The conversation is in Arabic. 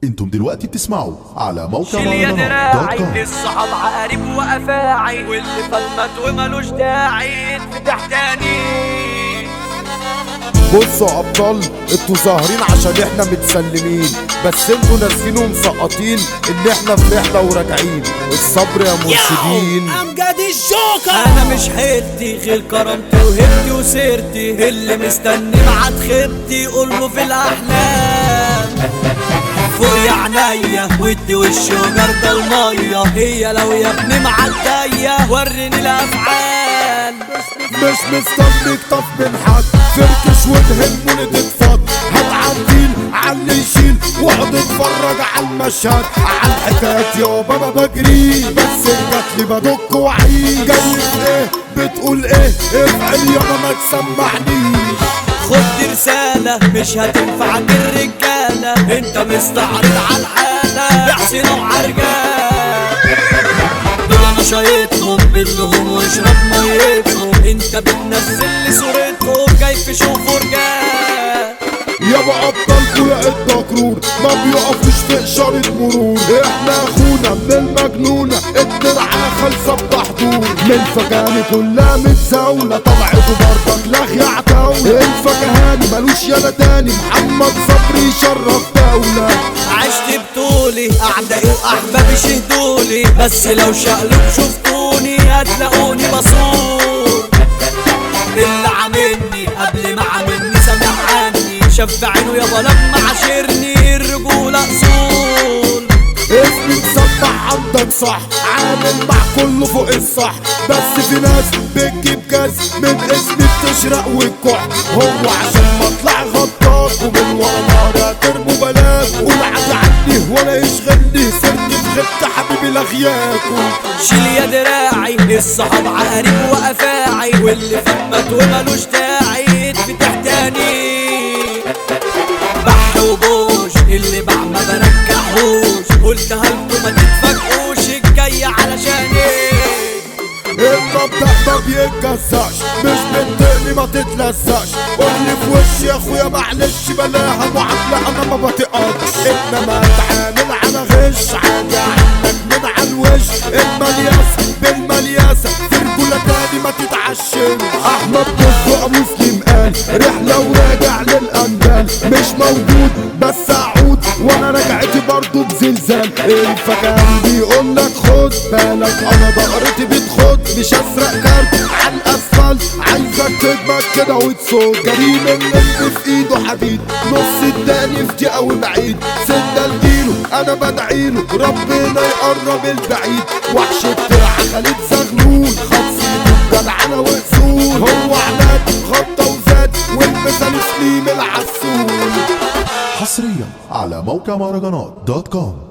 انتم دلوقتي بتسمعوا على موقع شيل يا دراعي مهرجانات.com. الصحاب عقارب وافاعي واللي فلمت ومالوش داعي يتفتح تاني. بصوا يا ابطال، انتوا ظاهرين عشان احنا متسلمين، بس انتوا ناسفين ومسقطين ان احنا في رحله وراجعين. الصبر يا مرشدين. امجد الجوكر. انا مش حيلتي غير كرامتي وهبتي وسيرتي، اللي مستني معاد خيبتي قوله في الاحلام. فوق يا عينيا ودي وشي وجرد الميه، هي لو يا ابني معديه وريني الافعال. مش مستنيك طف من حد، فركش وتهمني تتفض، هتعديل عاللي يشيل واقعد اتفرج على المشهد، على الحكايات يابا ما بجري، بس رجعتلي بدك وعيد. جاي في ايه بتقول ايه؟ افعل يابا ما تسمعنيش. خد دي رسالة مش هتنفعك الرجالة، انت مستعرض على الحالة بحسنا وعرجال. دول انا شايطهم باللهم واشرب ميتهم، انت بتنزل لي صورتهم جاي في شوف رجال. يابا ابطال كل الدكرور ما بيقفوش في اشارة مرور، احنا اخونا من المجنونة الدرعة خالصة بتحضور، من فكاني كلها متزاولة طلعته برضك لاغية عتاولة، الفكهاني ملوش يالا تاني، محمد صبري يشرف دولة. عشت بطولي اعدائي واحبابي شهدولي، بس لو شقلب شفتوني هتلاقوني بصور. اللي عاملني قبل ما عاملني سامع عني، شاف عينه يابا لما عاشرني الرجولة اصول. اسمي مسمع عندك صح، عامل مع كله فوق الصح، بس في ناس بتجيب كاس من اسمي بتشرق والكح، هو عشان ما اطلع غطاك ومن ورا نارا ترموا بلاك، قول عدى عني ولا يشغلني سرني في غبت حبيبي لغياكوا. شيل يا دراعي الصحاب عقارب وافاعي، واللي فمت ومالوش داعي يتفتح تاني. بح وبوش اللي باع ما برجعهوش، قلتها لكم ما تتفاجئوش الجاي علشان ايه. المبدأ ما بيتجزاش، مش بتقلي ما تتلزقش، قولي في وشي يا اخويا معلش بلاها معاملة انا ما بطيقكش، انما اتعامل على غش عادي عنك من على الوش، الملياسة بالملياسة في رجولة تاني ما تتعشمش. احمد بص مسلم قال رحلة وراجع للأندال، مش موجود بس اعود وانا رجعتي برضو بزلزال، الفكان بيقولك خد بالك انا ضهرتي بتخد، مش اسرق كارت على الاسفلت، عايزك تدمج كده وتصوت، جريم اللي في ايده حديد، نص التاني في دقيقة وبعيد، سنة لديله انا بدعيله ربنا يقرب البعيد، وحش الترعة خالد زغلول خطيب جدعنة واصول، هو عناد غطى وزاد والمثال سليم العسول. حصريا على موقع مهرجانات.com.